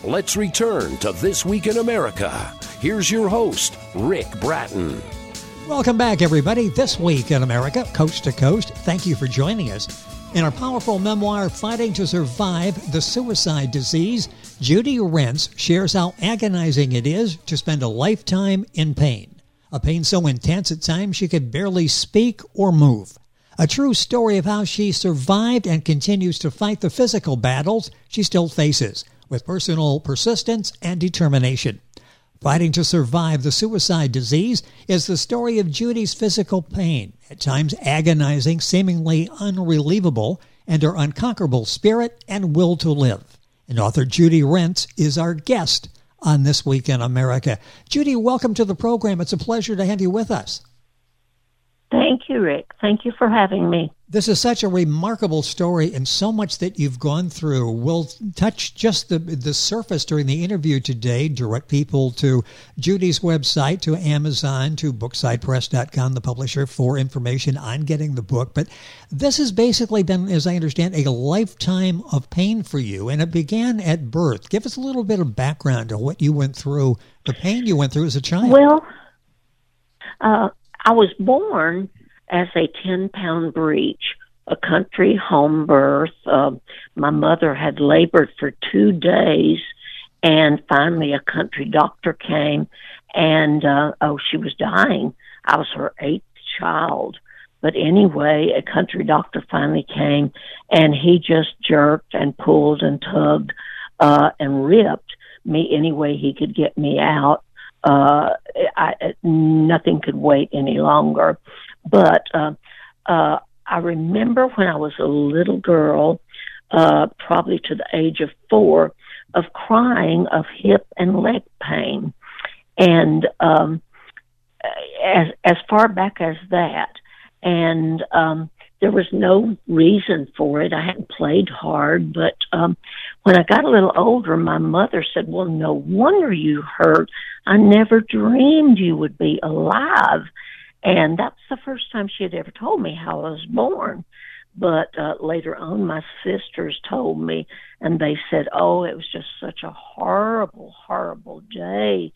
let's return to This Week in America. Here's your host, Rick Bratton. Welcome back, everybody. This Week in America, Coast to Coast. Thank you for joining us. In our powerful memoir, Fighting to Survive the Suicide Disease, Judy Rentz shares how agonizing it is to spend a lifetime in pain. A pain so intense at times she could barely speak or move. A true story of how she survived and continues to fight the physical battles she still faces, with personal persistence and determination. Fighting to Survive the Suicide Disease is the story of Judy's physical pain, at times agonizing, seemingly unrelievable, and her unconquerable spirit and will to live. And author Judy Rentz is our guest on This Week in America. Judy, welcome to the program. It's a pleasure to have you with us. Thank you, Rick. Thank you for having me. This is such a remarkable story and so much that you've gone through. We'll touch just the surface during the interview today, direct people to Judy's website, to Amazon, to BookSidePress.com, the publisher, for information on getting the book. But this has basically been, as I understand, a lifetime of pain for you, and it began at birth. Give us a little bit of background on what you went through, the pain you went through as a child. Well, I was born as a 10-pound breech, a country home birth. My mother had labored for 2 days, and finally a country doctor came, and she was dying. I was her 8th child. But anyway, a country doctor finally came, and he just jerked and pulled and tugged and ripped me any way he could get me out. Nothing could wait any longer. But I remember when I was a little girl, probably to the age of 4, of crying of hip and leg pain. And as far back as that. And there was no reason for it. I hadn't played hard, but when I got a little older, my mother said, well, no wonder you hurt. I never dreamed you would be alive. And that's the first time she had ever told me how I was born. But later on, my sisters told me, and they said, oh, it was just such a horrible, horrible day.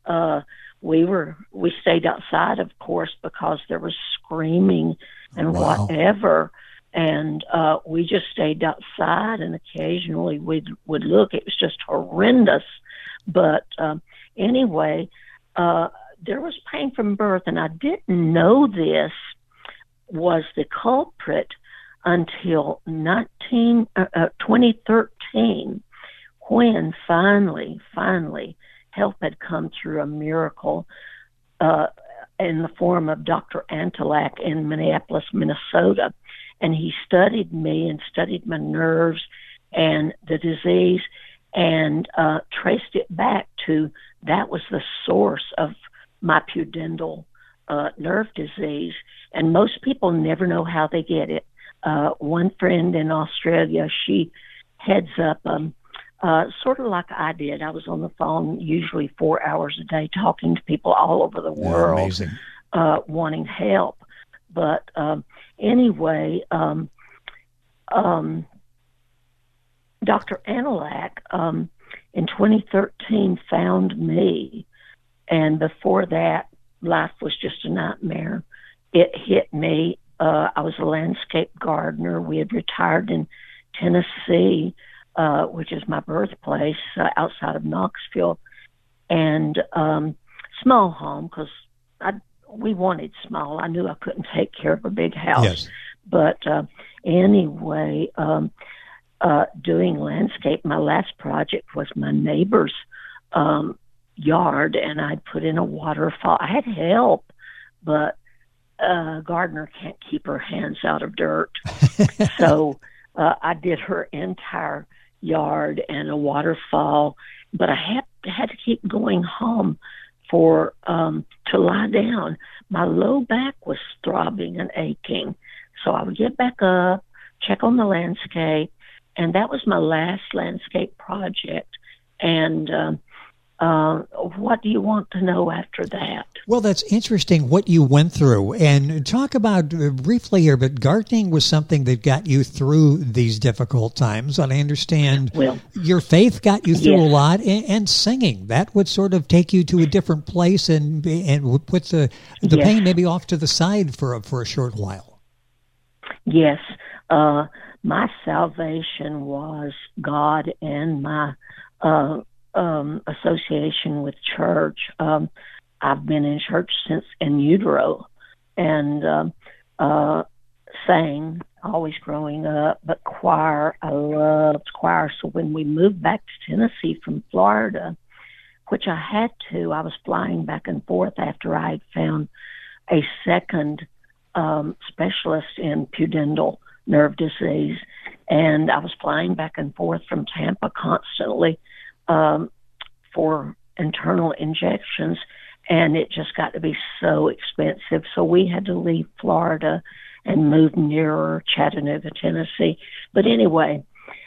We stayed outside, of course, because there was screaming and whatever. And we just stayed outside, and occasionally we would look. It was just horrendous. But anyway, there was pain from birth, and I didn't know this was the culprit until 2013, when finally, help had come through a miracle in the form of Dr. Antelak in Minneapolis, Minnesota. And he studied me and studied my nerves and the disease and traced it back to that was the source of my pudendal nerve disease. And most people never know how they get it. One friend in Australia, she heads up sort of like I did. I was on the phone usually 4 hours a day talking to people all over the world, wanting help. But anyway, Dr. Antelak in 2013 found me, and before that, life was just a nightmare. It hit me. I was a landscape gardener. We had retired in Tennessee, which is my birthplace, outside of Knoxville, and small home because we wanted small. I knew I couldn't take care of a big house. Yes. But anyway, doing landscape, my last project was my neighbor's yard, and I'd put in a waterfall. I had help, but a gardener can't keep her hands out of dirt. So I did her entire yard and a waterfall, but I had to keep going home for to lie down. My low back was throbbing and aching, so I would get back up, check on the landscape, and that was my last landscape project. And what do you want to know after that? Well, that's interesting what you went through. And talk about briefly here, but gardening was something that got you through these difficult times. And I understand your faith got you through a lot, and singing. That would sort of take you to a different place and would put the pain maybe off to the side for a short while. Yes. My salvation was God and my association with church. I've been in church since in utero, and sang always growing up, but choir, I loved choir. So when we moved back to Tennessee from Florida, which I had to, I was flying back and forth after I had found a second specialist in pudendal nerve disease, and I was flying back and forth from Tampa constantly for internal injections, and it just got to be so expensive. So we had to leave Florida and move nearer Chattanooga, Tennessee. But anyway,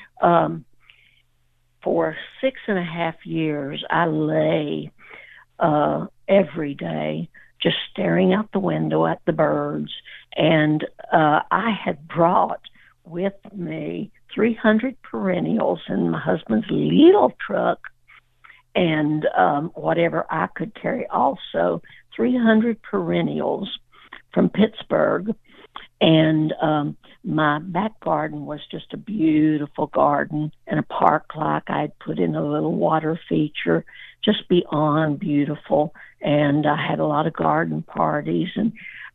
for 6.5 years, I lay every day just staring out the window at the birds, and I had brought with me 300 perennials in my husband's little truck, and whatever I could carry. Also, 300 perennials from Pittsburgh, and my back garden was just a beautiful garden and a park-like. I had put in a little water feature, just beyond beautiful, and I had a lot of garden parties, and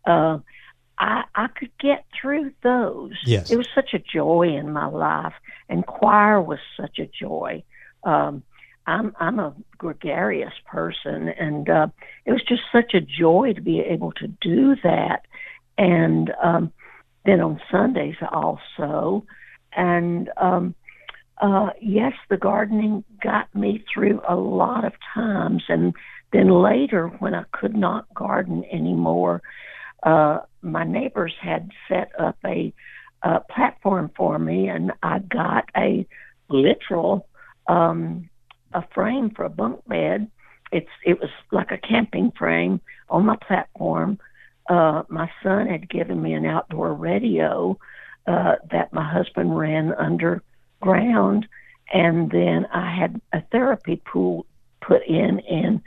I could get through those. Yes. It was such a joy in my life, and choir was such a joy. I'm a gregarious person, and it was just such a joy to be able to do that. And then on Sundays also. And yes, the gardening got me through a lot of times. And then later, when I could not garden anymore, my neighbors had set up a platform for me, and I got a literal a frame for a bunk bed. It was like a camping frame on my platform. My son had given me an outdoor radio that my husband ran underground, and then I had a therapy pool put in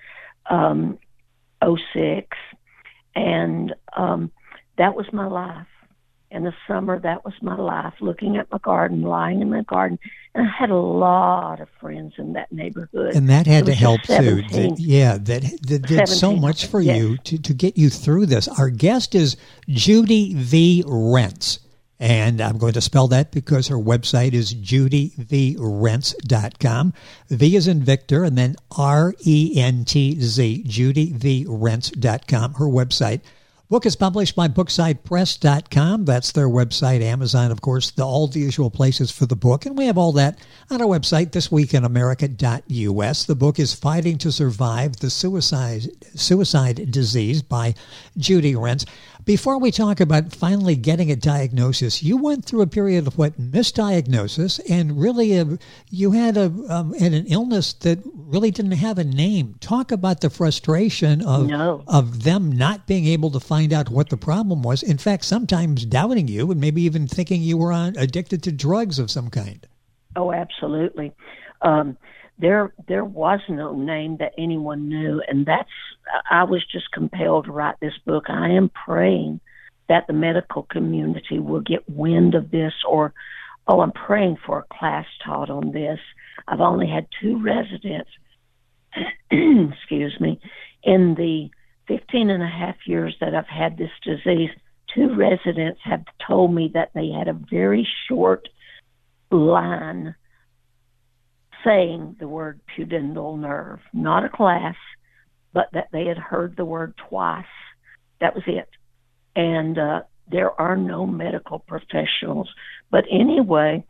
2006, and that was my life. In the summer, that was my life, looking at my garden, lying in my garden. And I had a lot of friends in that neighborhood. And that had to help, too. That did so much for you to get you through this. Our guest is Judy V. Rentz. And I'm going to spell that because her website is judyvrentz.com. V is in Victor, and then RENTZ, judyvrentz.com, her website. Book is published by BookSidePress.com. That's their website. Amazon, of course, all the usual places for the book. And we have all that on our website, thisweekinamerica.us. The book is Fighting to Survive the Suicide Disease by Judy Rentz. Before we talk about finally getting a diagnosis, you went through a period of misdiagnosis, and really you had an illness that really didn't have a name. Talk about the frustration of them not being able to find out what the problem was. In fact, sometimes doubting you and maybe even thinking you were addicted to drugs of some kind. Oh, absolutely. There was no name that anyone knew, and I was just compelled to write this book. I am praying that the medical community will get wind of this, I'm praying for a class taught on this. I've only had 2 residents, excuse me, in the 15.5 years that I've had this disease. 2 residents have told me that they had a very short line saying the word pudendal nerve, not a class, but that they had heard the word twice. That was it. And there are no medical professionals. But anyway,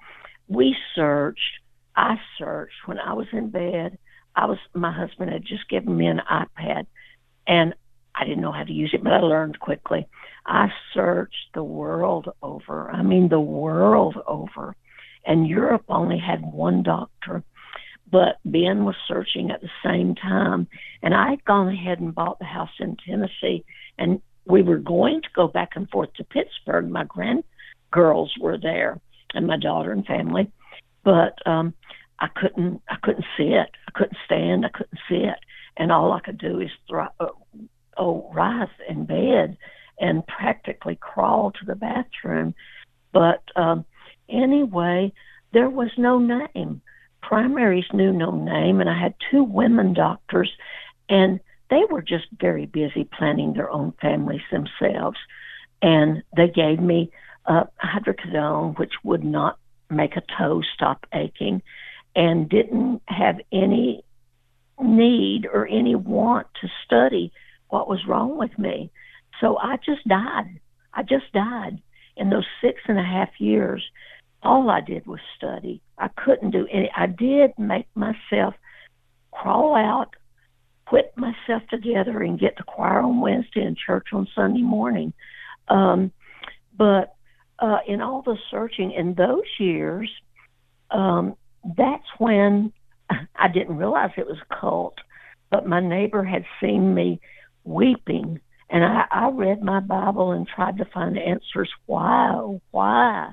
I searched when I was in bed. My husband had just given me an iPad, and I didn't know how to use it, but I learned quickly. I searched the world over. I mean, the world over. And Europe only had 1 doctor. but Ben was searching at the same time. And I had gone ahead and bought the house in Tennessee, and we were going to go back and forth to Pittsburgh. My grandgirls were there, and my daughter and family, but I couldn't sit. I couldn't stand. I couldn't sit, and all I could do is rise in bed and practically crawl to the bathroom. But anyway, there was no name. Primaries knew no name, and I had 2 women doctors, and they were just very busy planning their own families themselves. And they gave me hydrocodone, which would not make a toe stop aching, and didn't have any need or any want to study what was wrong with me. So I just died. In those 6.5 years, all I did was study. I couldn't do any. I did make myself crawl out, put myself together, and get to choir on Wednesday and church on Sunday morning. But in all the searching in those years, that's when I didn't realize it was a cult, but my neighbor had seen me weeping, and I read my Bible and tried to find answers. Why?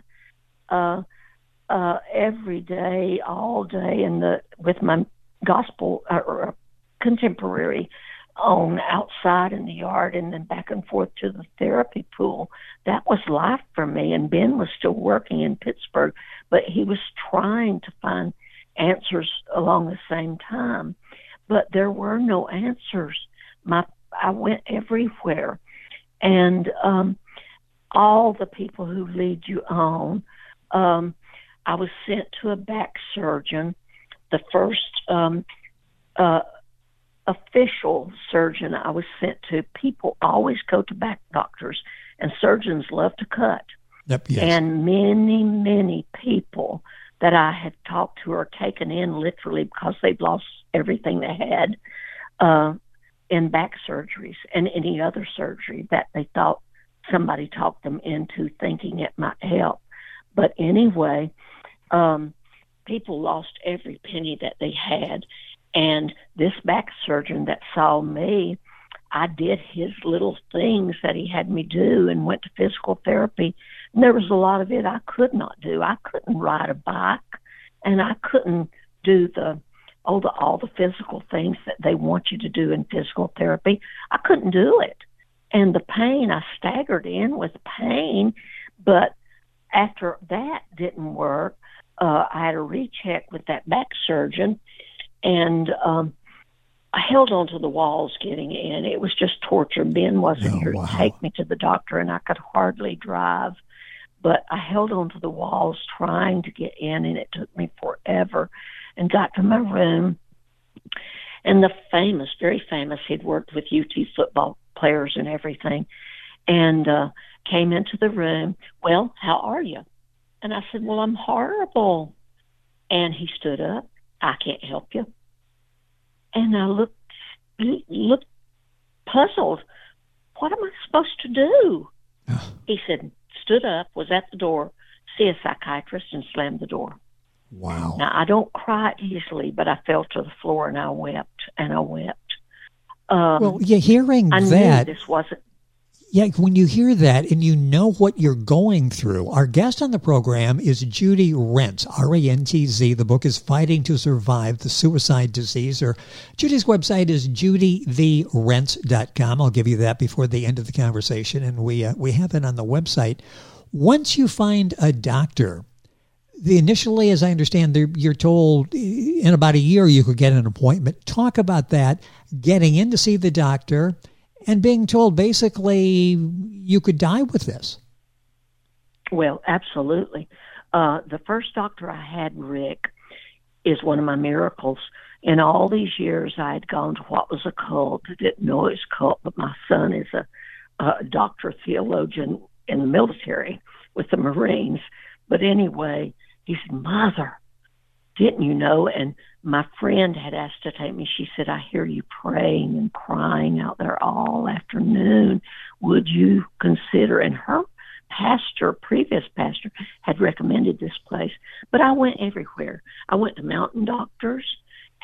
Every day, all day, with my gospel or contemporary on outside in the yard, and then back and forth to the therapy pool. That was life for me. And Ben was still working in Pittsburgh, but he was trying to find answers along the same time. But there were no answers. I went everywhere, and all the people who lead you on. I was sent to a back surgeon, the first official surgeon I was sent to. People always go to back doctors, and surgeons love to cut. Yep, yes. And many, many people that I had talked to are taken in literally because they've lost everything they had in back surgeries and any other surgery that they thought somebody talked them into thinking it might help. But anyway, people lost every penny that they had. And this back surgeon that saw me, I did his little things that he had me do and went to physical therapy. And there was a lot of it I could not do. I couldn't ride a bike, and I couldn't do all the physical things that they want you to do in physical therapy. I couldn't do it. And the pain, I staggered in with pain, but after that didn't work, I had a recheck with that back surgeon, and I held on to the walls getting in. It was just torture. Ben wasn't here to take me to the doctor, and I could hardly drive. But I held on to the walls trying to get in, and it took me forever, and got to my room. And the very famous, he'd worked with UT football players and everything, and came into the room. "Well, how are you?" And I said, "Well, I'm horrible." And he stood up. "I can't help you." And I looked puzzled. What am I supposed to do? He said, stood up, was at the door, "See a psychiatrist," and slammed the door. Wow. Now, I don't cry easily, but I fell to the floor and I wept and I wept. Well, yeah, hearing I that. knew this wasn't. Yeah, when you hear that and you know what you're going through, our guest on the program is Judy Rentz, R-A-N-T-Z. The book is Fighting to Survive the Suicide Disease. Judy's website is judytherentz.com. I'll give you that before the end of the conversation, and we have it on the website. Once you find a doctor, initially, as I understand, you're told in about a year you could get an appointment. Talk about that, getting in to see the doctor, and being told basically you could die with this. Well, absolutely. The first doctor I had, Rick, is one of my miracles. In all these years, I had gone to what was a cult. I didn't know it was a cult, but my son is a doctor theologian in the military with the Marines. But anyway, he said, "Mother, didn't you know?" And my friend had asked to take me. She said, "I hear you praying and crying out there all afternoon. Would you consider?" And her previous pastor, had recommended this place. But I went everywhere. I went to mountain doctors.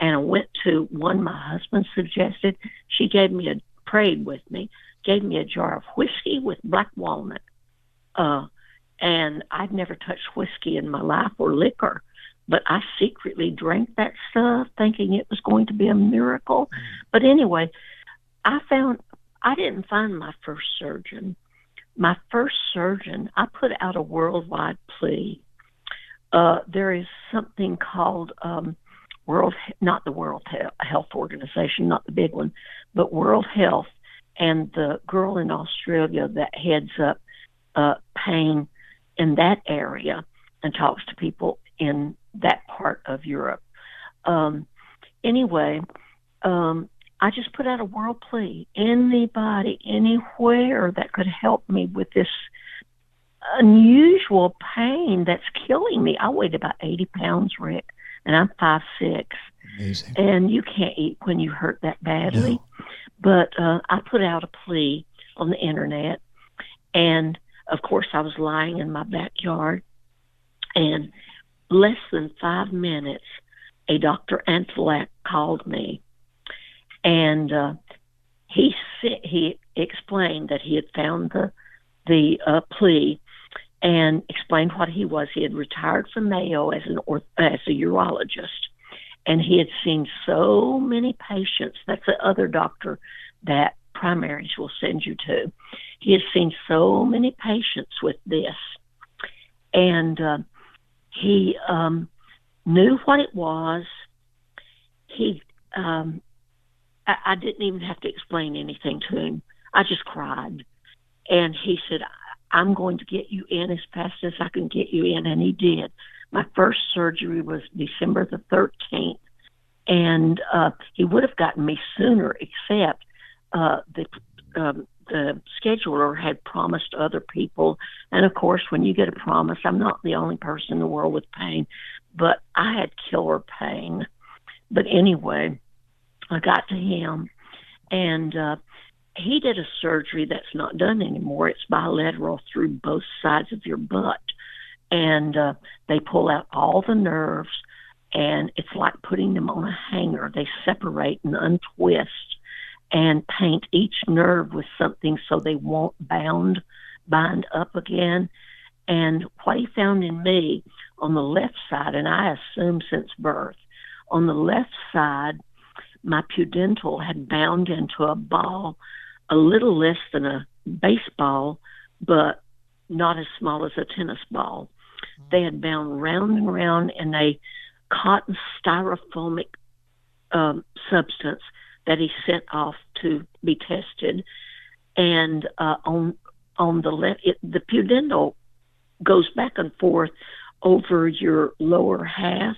And I went to one my husband suggested. She prayed with me, gave me a jar of whiskey with black walnut. And I'd never touched whiskey in my life or liquor, but I secretly drank that stuff thinking it was going to be a miracle. But anyway, I didn't find my first surgeon. My first surgeon, I put out a worldwide plea. There is something called not the World Health Organization, not the big one, but World Health, and the girl in Australia that heads up pain in that area and talks to people in that part of Europe. Anyway, I just put out a world plea. Anybody, anywhere that could help me with this unusual pain that's killing me. I weighed about 80 pounds, Rick, and I'm 5'6". Amazing. And you can't eat when you hurt that badly. No. But I put out a plea on the internet, and of course I was lying in my backyard, and less than 5 minutes, a Dr. Antelak called me, and he explained that he had found the plea and explained what he was. He had retired from Mayo as a urologist, and he had seen so many patients. That's the other doctor that primaries will send you to. He had seen so many patients with this, and he knew what it was. I didn't even have to explain anything to him. I just cried. And he said, I'm going to get you in as fast as I can get you in. And he did. My first surgery was December the 13th. And he would have gotten me sooner, except the scheduler had promised other people. And of course, when you get a promise, I'm not the only person in the world with pain, but I had killer pain. But anyway, I got to him, and he did a surgery that's not done anymore. It's bilateral through both sides of your butt. And they pull out all the nerves, and it's like putting them on a hanger. They separate and untwist and paint each nerve with something so they won't bind up again. And what he found in me on the left side, and I assume since birth, on the left side, my pudendal had bound into a ball, a little less than a baseball, but not as small as a tennis ball. They had bound round and round in a cotton styrofoamic substance that he sent off to be tested. And on the left, the pudendal goes back and forth over your lower half.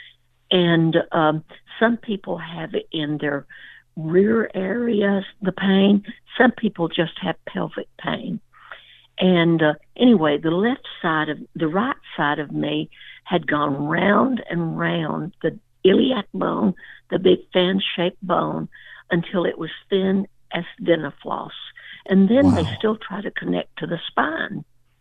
And some people have it in their rear areas, the pain. Some people just have pelvic pain. And anyway, the right side of me had gone round and round the iliac bone, the big fan-shaped bone, until it was thin as dentifloss. And then they still try to connect to the spine.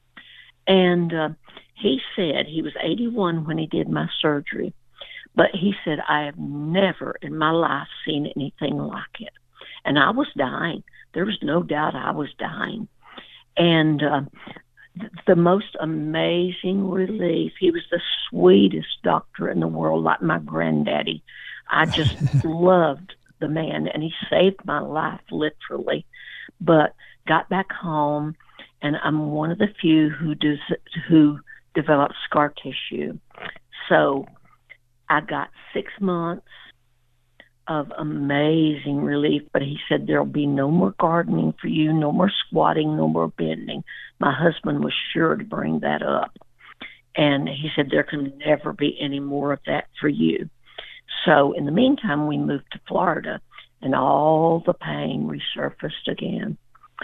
And he said, he was 81 when he did my surgery, but he said, I have never in my life seen anything like it. And I was dying. There was no doubt I was dying. And the most amazing relief, he was the sweetest doctor in the world, like my granddaddy. I just loved the man, and he saved my life, literally. But got back home, and I'm one of the few who developed scar tissue. So I got 6 months of amazing relief, but he said there'll be no more gardening for you, no more squatting, no more bending. My husband was sure to bring that up. And he said there can never be any more of that for you. So in the meantime, we moved to Florida, and all the pain resurfaced again.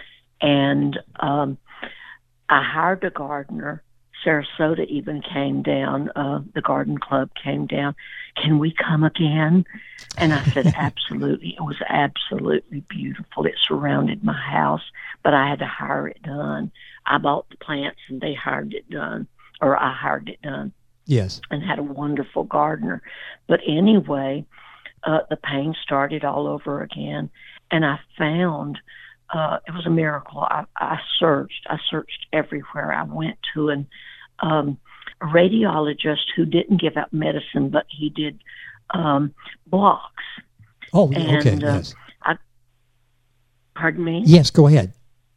And I hired a gardener. Sarasota even came down. The garden club came down. Can we come again? And I said, absolutely. It was absolutely beautiful. It surrounded my house, but I had to hire it done. I bought the plants, and they hired it done, or I hired it done. Yes. And had a wonderful gardener. But anyway, the pain started all over again. And I found it was a miracle. I searched everywhere. I went to a radiologist who didn't give out medicine, but he did blocks. Oh, okay. Yes. Pardon me? Yes, go ahead.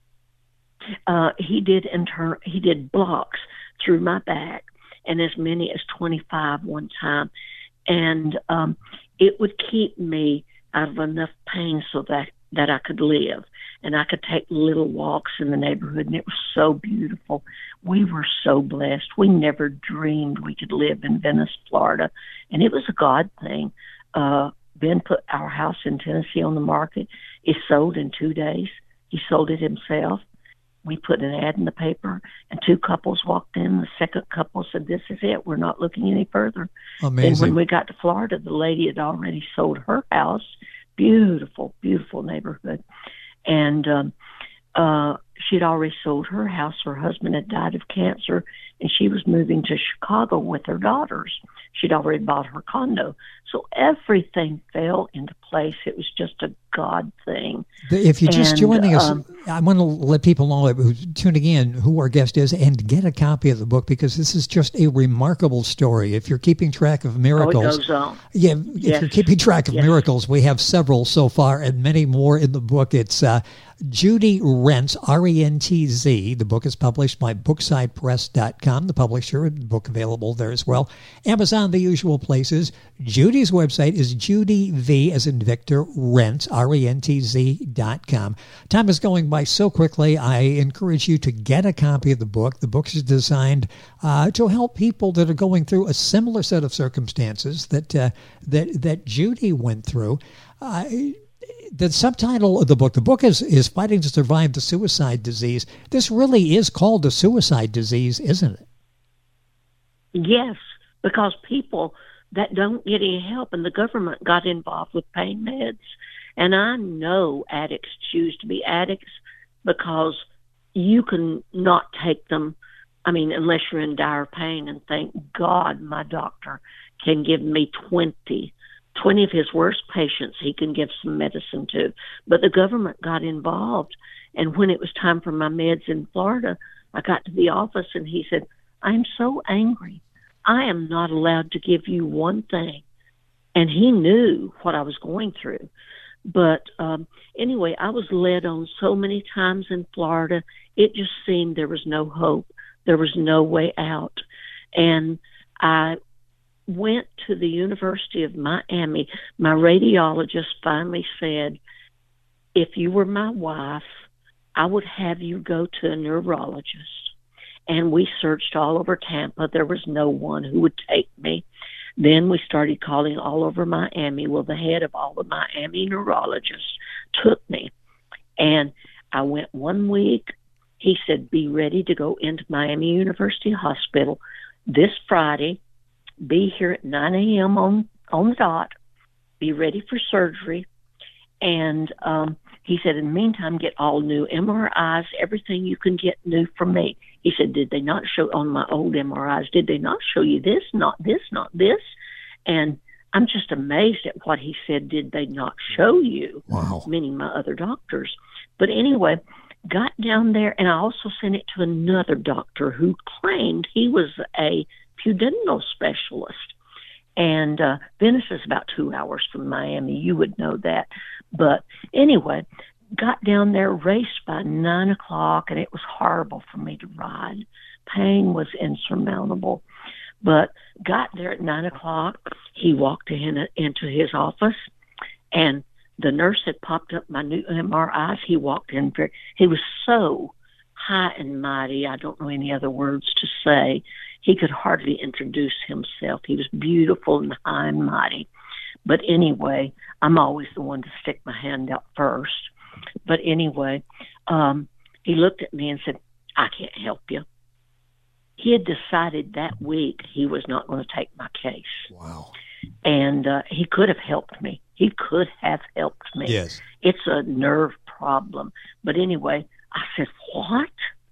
He did blocks through my back, and as many as 25 one time, and it would keep me out of enough pain so that I could live, and I could take little walks in the neighborhood, and it was so beautiful. We were so blessed. We never dreamed we could live in Venice, Florida, and it was a God thing. Ben put our house in Tennessee on the market. It sold in 2 days. He sold it himself. We put an ad in the paper, and 2 couples walked in. The second couple said, "This is it. We're not looking any further." Amazing. And when we got to Florida, the lady had already sold her house. Beautiful, beautiful neighborhood. And she'd already sold her house. Her husband had died of cancer, and she was moving to Chicago with her daughters. She'd already bought her condo. So everything fell into place. It was just a God thing. If you're just joining us, I want to let people know who's tuning in who our guest is and get a copy of the book, because this is just a remarkable story. If you're keeping track of miracles. Oh, it goes on. Yeah, if you're keeping track of miracles, we have several so far and many more in the book. It's Judy Rentz, R-E-N-T-Z. The book is published by BooksidePress.com, the publisher. The book available there as well. Amazon, the usual places. Judy's website is Judy V, as in Victor, Rentz, RENTZ.com. Time is going by so quickly. I encourage you to get a copy of the book. The book is designed to help people that are going through a similar set of circumstances that Judy went through. The subtitle of the book is Fighting to Survive the Suicide Disease. This really is called a suicide disease, isn't it? Yes, because people that don't get any help, and the government got involved with pain meds. And I know addicts choose to be addicts because you can not take them, unless you're in dire pain, and thank God my doctor can give me 20 of his worst patients he can give some medicine to. But the government got involved, and when it was time for my meds in Florida, I got to the office and he said, "I'm so angry. I am not allowed to give you one thing." And he knew what I was going through. But anyway, I was led on so many times in Florida. It just seemed there was no hope. There was no way out. And I went to the University of Miami. My radiologist finally said, "If you were my wife, I would have you go to a neurologist." And we searched all over Tampa. There was no one who would take me. Then we started calling all over Miami. Well, the head of all the Miami neurologists took me. And I went 1 week. He said, "Be ready to go into Miami University Hospital this Friday. Be here at 9 a.m. on the dot. Be ready for surgery." And he said, "In the meantime, get all new MRIs, everything you can get new from me." He said, "Did they not show on my old MRIs? Did they not show you this, not this, not this?" And I'm just amazed at what he said. Did they not show you? Wow. Meaning my other doctors. But anyway, got down there, and I also sent it to another doctor who claimed he was a pudendal specialist. And Venice is about 2 hours from Miami. You would know that. But anyway, got down there, raced by 9 o'clock, and it was horrible for me to ride. Pain was insurmountable. But got there at 9 o'clock. He walked into his office, and the nurse had popped up my new MRIs. He walked in. He was so high and mighty. I don't know any other words to say. He could hardly introduce himself. He was beautiful and high and mighty. But anyway, I'm always the one to stick my hand out first. But anyway, he looked at me and said, "I can't help you." He had decided that week he was not going to take my case. Wow. And he could have helped me. He could have helped me. Yes. It's a nerve problem. But anyway, I said, "What?"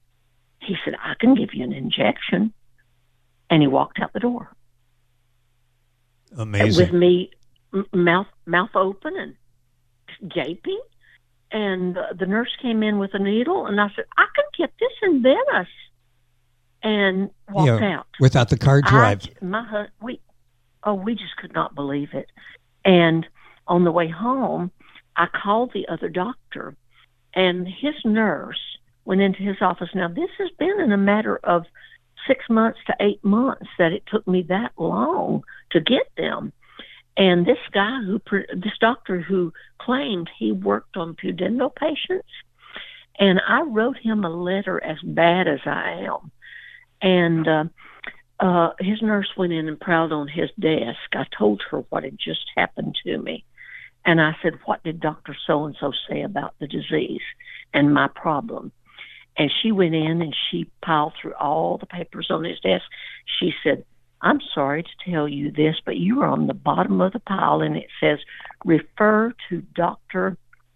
He said, "I can give you an injection." And he walked out the door. Amazing. With me mouth open and gaping. And the nurse came in with a needle, and I said, I can get this in Venice. And walked out. Without the card drive. We just could not believe it. And on the way home, I called the other doctor, and his nurse went into his office. Now, this has been in a matter of 6 months to 8 months that it took me that long to get them. And this doctor who claimed he worked on pudendal patients, and I wrote him a letter as bad as I am. And his nurse went in and prowled on his desk. I told her what had just happened to me. And I said, what did Dr. So-and-so say about the disease and my problem? And she went in and she piled through all the papers on his desk. She said, I'm sorry to tell you this, but you are on the bottom of the pile, and it says, refer to Dr.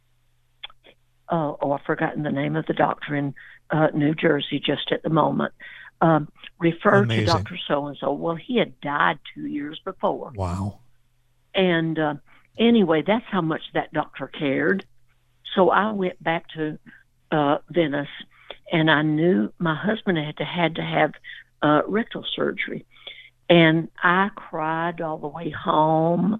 I've forgotten the name of the doctor in New Jersey just at the moment. Refer to Dr. So-and-so. Well, he had died 2 years before. Wow. And anyway, that's how much that doctor cared. So I went back to Venice, and I knew my husband had to have rectal surgery. And I cried all the way home.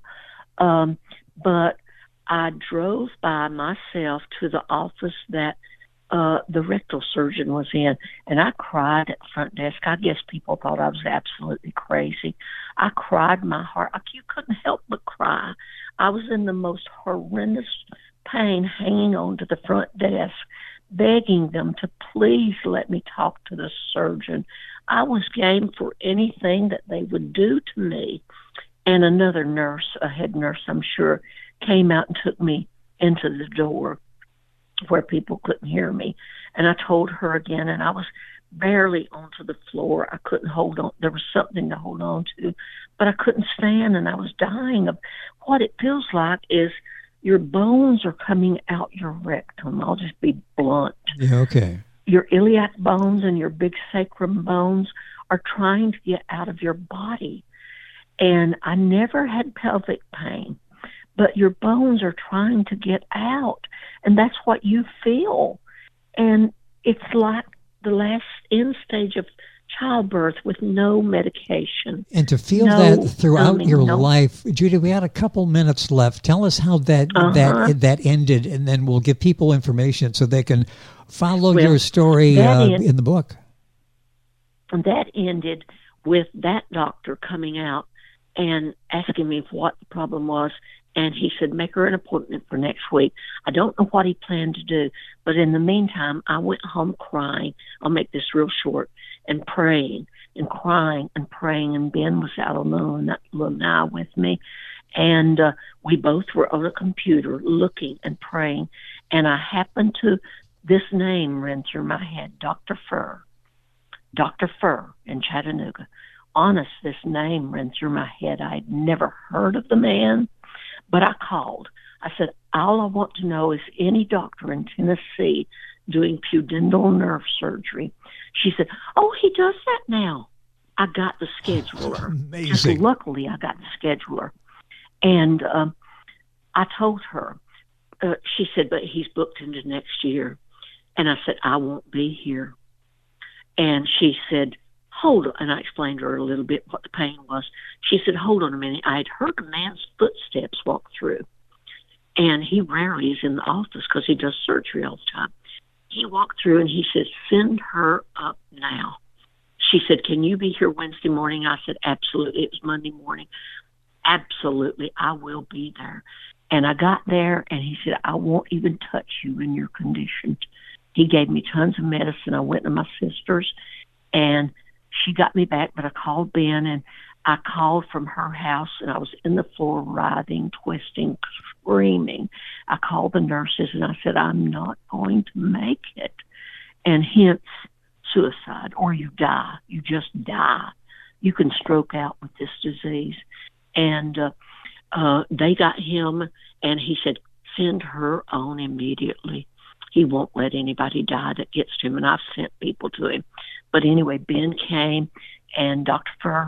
But I drove by myself to the office that the rectal surgeon was in, and I cried at the front desk. I guess people thought I was absolutely crazy. I cried my heart. You couldn't help but cry. I was in the most horrendous pain, hanging on to the front desk, begging them to please let me talk to the surgeon. I was game for anything that they would do to me. And another nurse, a head nurse, I'm sure, came out and took me into the door where people couldn't hear me. And I told her again, and I was barely onto the floor. I couldn't hold on. There was something to hold on to, but I couldn't stand, and I was dying of what it feels like is your bones are coming out your rectum. I'll just be blunt. Yeah, okay. Your iliac bones and your big sacrum bones are trying to get out of your body. And I never had pelvic pain, but your bones are trying to get out. And that's what you feel. And it's like the last end stage of childbirth with no medication. And to feel that throughout your life, Judy, we had a couple minutes left. Tell us how that ended, and then we'll give people information so they can follow your story in the book. And that ended with that doctor coming out and asking me what the problem was. And he said, make her an appointment for next week. I don't know what he planned to do, but in the meantime, I went home crying. I'll make this real short. And praying and crying and praying. And Ben was out on the lanai with me. And we both were on a computer looking and praying. And I happened to, this name ran through my head, Dr. Furr in Chattanooga. Honest, this name ran through my head. I'd never heard of the man, but I called. I said, all I want to know is any doctor in Tennessee doing pudendal nerve surgery. She said, oh, he does that now. I got the scheduler. Amazing. Just luckily, I got the scheduler. And I told her, she said, but he's booked into next year. And I said, I won't be here. And she said, hold on. And I explained to her a little bit what the pain was. She said, hold on a minute. I had heard a man's footsteps walk through. And he rarely is in the office because he does surgery all the time. He walked through and he said, send her up now. She said, can you be here Wednesday morning? I said, absolutely. It was Monday morning. Absolutely. I will be there. And I got there and he said, I won't even touch you in your condition. He gave me tons of medicine. I went to my sister's and she got me back, but I called Ben and I called from her house and I was in the floor writhing, twisting, screaming. I called the nurses and I said, I'm not going to make it. And hence suicide, or you die. You just die. You can stroke out with this disease. And they got him and he said, send her on immediately. He won't let anybody die that gets to him. And I've sent people to him. But anyway, Ben came and Dr. Furr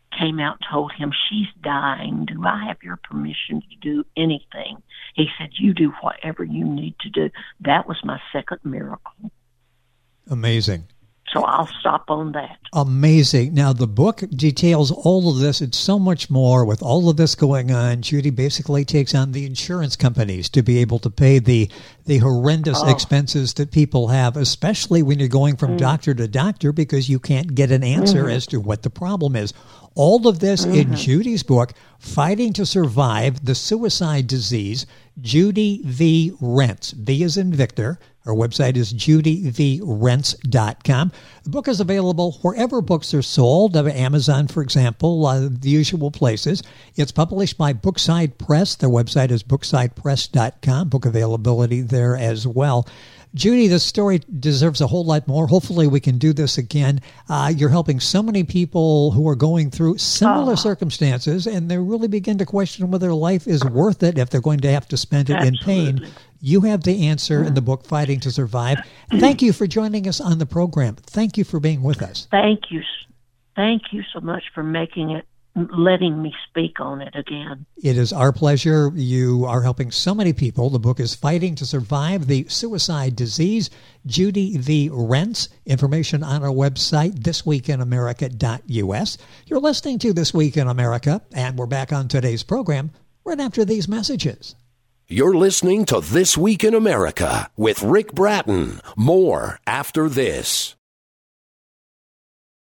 came out and told him, she's dying. Do I have your permission to do anything? He said, you do whatever you need to do. That was my second miracle. Amazing. So I'll stop on that. Amazing. Now, the book details all of this. It's so much more. With all of this going on, Judy basically takes on the insurance companies to be able to pay the horrendous expenses that people have, especially when you're going from doctor to doctor because you can't get an answer as to what the problem is. All of this in Judy's book, Fighting to Survive the Suicide Disease, Judy V. Rentz. V as in Victor. Her website is judyvrentz.com. The book is available wherever books are sold, Amazon, for example, the usual places. It's published by Brookside Press. Their website is brooksidepress.com. Book availability there as well. Judy, this story deserves a whole lot more. Hopefully we can do this again. You're helping so many people who are going through similar circumstances, and they really begin to question whether life is worth it if they're going to have to spend it in pain. You have the answer in the book, Fighting to Survive. Thank you for joining us on the program. Thank you for being with us. Thank you. Thank you so much for letting me speak on it again. It is our pleasure. You are helping so many people. The book is Fighting to Survive the Suicide Disease. Judy V. Rentz. Information on our website, thisweekinamerica.us. You're listening to This Week in America, and we're back on today's program right after these messages. You're listening to This Week in America with Rick Bratton. More after this.